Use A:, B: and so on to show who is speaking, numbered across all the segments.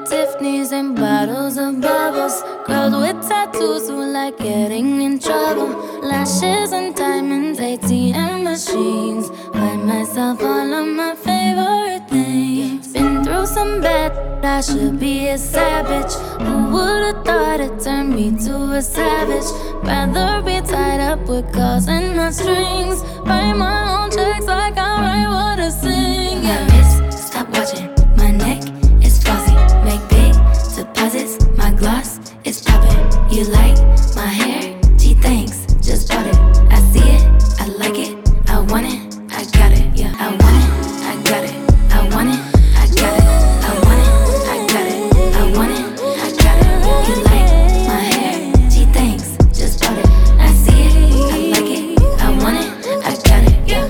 A: Tiffany's and bottles of bubbles. Girls with tattoos who like getting in trouble. Lashes and diamonds, ATM machines. Buy myself all of my favorite things. Been through some bad, I should be a savage. Who would've thought it turned me to a savage? Rather be tied up with calls and not strings. Write my own checks like I write what I sing. Yeah. My wrist, stop watching. My neck is flossy. Make big deposits. My gloss is popping. You like my hair? Gee, thanks. Just bought it. I see it. I like it. I want it. I got it. Yeah, I want it. I got it. I want it. I got it. I want it. I got it. I want it. I got it. You like my hair? Gee, thanks. Just bought it. I see it. I like it. I want it. I got it. Yeah.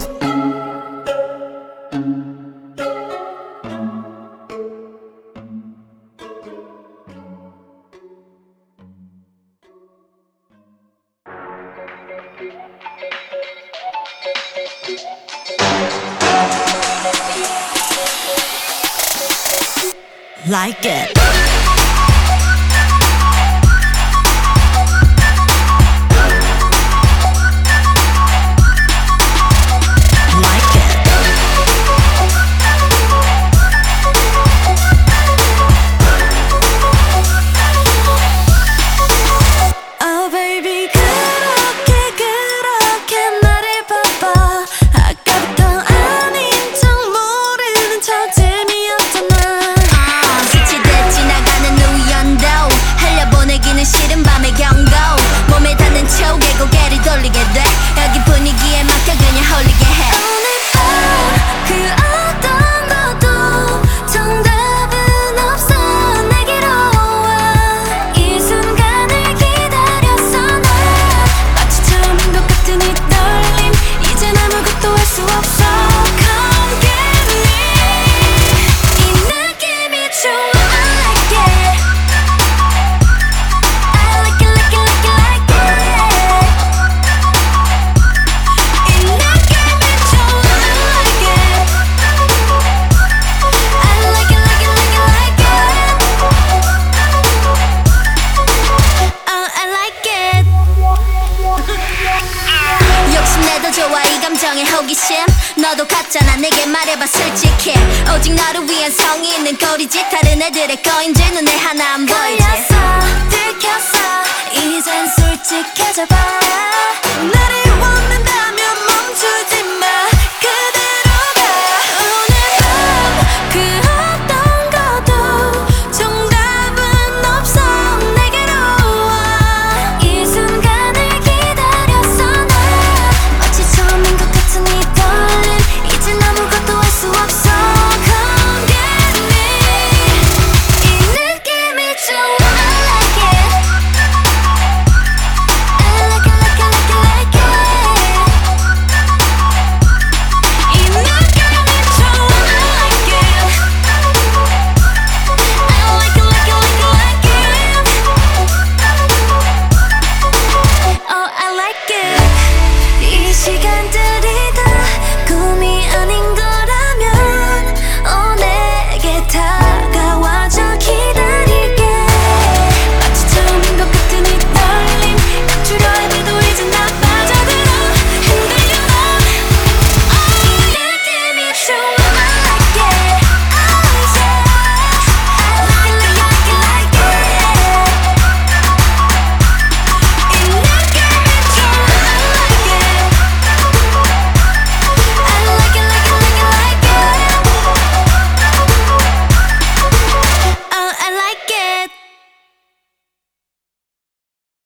B: Like it.
A: Oh baby, 그렇게 나를 봐봐. 아까부터 아닌 척 모르는 척 재미없잖아.
C: 스치듯 지나가는 우연도 흘려보내기는 싫은 밤의 경고. 몸에 닿는 촉에 고개를 돌리게 돼. 여기 분위기에 맡겨 그냥 홀리게 해.
A: 오늘 밤 그 어떤 것도 정답은 없어. 내게로 와. 이 순간을 기다렸어. 난 마치 처음인 것 같은 이 떨림. 이젠 아무것도 할 수 없어. Come get me. 이 느낌이 좋아. I like it. I like it, like it, like it, like it. 이 느낌이 좋아. I like it. I like it, like it, like it, like it. Oh, I like it.
C: 욕심내도 좋아 이 감정의 호기심. 너도 같잖아 내게 말해봐 솔직히. 오직 너를 위한 성의 있는 꼬리짓. 다른 애들의 거인들 눈에 하나 안 보이지.
A: 걸렸어, 들켰어. 이젠 솔직해져봐.